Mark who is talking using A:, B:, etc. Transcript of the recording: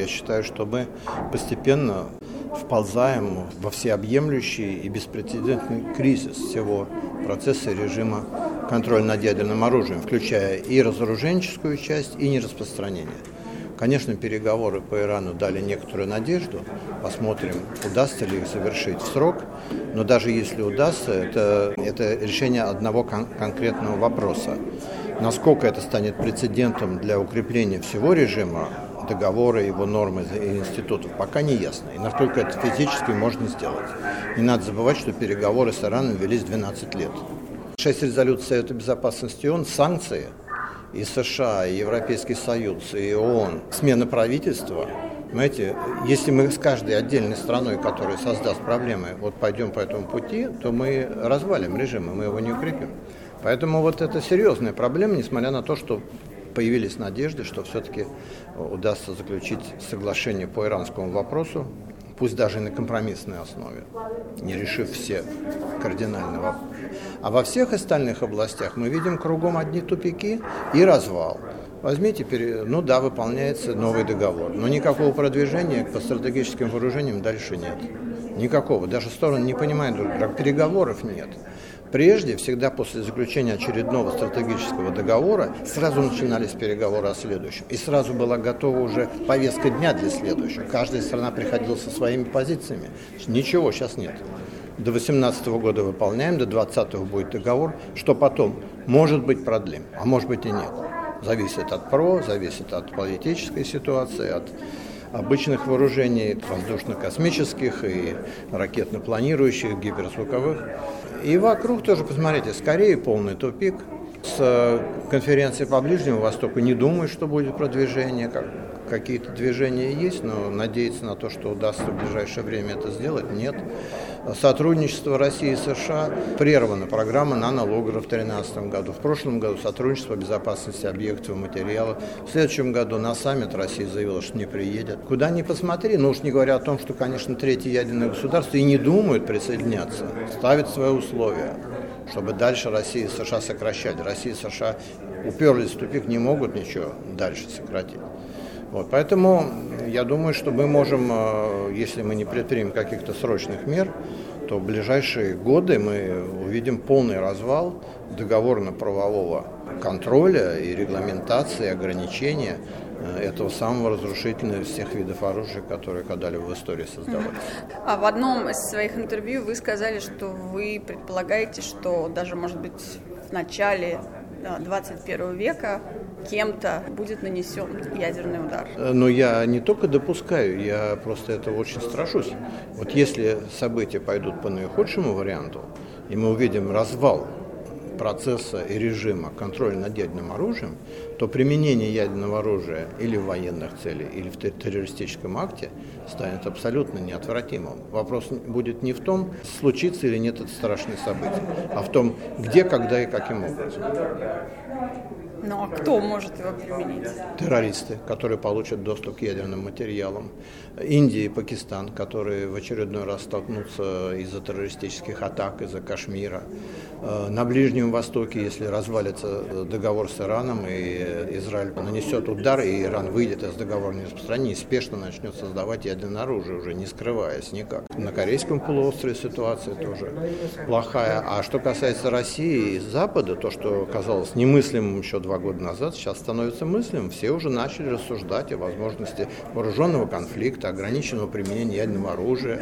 A: считаю, что мы постепенно вползаем во всеобъемлющий и беспрецедентный кризис всего процесса и режима контроля над ядерным оружием, включая и разоруженческую часть, и нераспространение. Конечно, переговоры по Ирану дали некоторую надежду. Посмотрим, удастся ли их завершить в срок. Но даже если удастся, это решение одного конкретного вопроса. Насколько это станет прецедентом для укрепления всего режима, договора, его нормы и институтов, пока не ясно. И насколько это физически можно сделать. Не надо забывать, что переговоры с Ираном велись 12 лет. 6 резолюций Совета Безопасности ООН, санкции, и США, и Европейский Союз, и ООН, смена правительства. Понимаете, если мы с каждой отдельной страной, которая создаст проблемы, пойдем по этому пути, то мы развалим режим, и мы его не укрепим. Поэтому это серьезная проблема, несмотря на то, что появились надежды, что все-таки удастся заключить соглашение по иранскому вопросу, пусть даже и на компромиссной основе, не решив все кардинальные вопросы. А во всех остальных областях мы видим кругом одни тупики и развал. Возьмите, выполняется новый договор, но никакого продвижения по стратегическим вооружениям дальше нет. Никакого. Даже стороны не понимают друг друга, переговоров нет. Прежде, всегда после заключения очередного стратегического договора, сразу начинались переговоры о следующем. И сразу была готова уже повестка дня для следующего. Каждая страна приходила со своими позициями. Ничего сейчас нет. До 2018 года выполняем, до 2020 будет договор. Что потом? Может быть, продлим, а может быть и нет. Зависит от зависит от политической ситуации, от обычных вооружений, воздушно-космических и ракетно-планирующих, гиперзвуковых. И вокруг тоже, посмотрите, скорее полный тупик. С конференции по Ближнему Востоку не думаю, что будет продвижение. Какие-то движения есть, но надеяться на то, что удастся в ближайшее время это сделать, нет. Сотрудничество России и США прервано. Программа нанологера в 2013 году. В прошлом году сотрудничество по безопасности объектов и материалов. В следующем году на саммит Россия заявила, что не приедет. Куда ни посмотри, уж не говоря о том, что, конечно, третье ядерное государство и не думают присоединяться, ставит свои условия, чтобы дальше Россия и США сокращали. Россия и США уперлись в тупик, не могут ничего дальше сократить. Поэтому я думаю, что мы можем, если мы не предпримем каких-то срочных мер, то в ближайшие годы мы увидим полный развал договорно-правового контроля и регламентации, ограничения этого самого разрушительного из всех видов оружия, которые когда-либо в истории создавались.
B: А в одном из своих интервью вы сказали, что вы предполагаете, что даже, может быть, в начале 21 века кем-то будет нанесен ядерный удар.
A: Но я не только допускаю, я просто этого очень страшусь. Если события пойдут по наихудшему варианту, и мы увидим развал процесса и режима контроля над ядерным оружием, то применение ядерного оружия или в военных целях, или в террористическом акте станет абсолютно неотвратимым. Вопрос будет не в том, случится или нет это страшное событие, а в том, где, когда и каким образом.
B: Ну а кто может его применить?
A: Террористы, которые получат доступ к ядерным материалам. Индия и Пакистан, которые в очередной раз столкнутся из-за террористических атак, из-за Кашмира. На Ближнем Востоке, если развалится договор с Ираном, и Израиль нанесет удар, и Иран выйдет из договора нераспространения, спешно начнет создавать ядерное оружие, уже не скрываясь никак. На Корейском полуострове ситуация тоже плохая. А что касается России и Запада, то, что казалось немыслимым еще 2 года назад, сейчас становится мыслимым. Все уже начали рассуждать о возможности вооруженного конфликта, ограниченного применения ядерного оружия.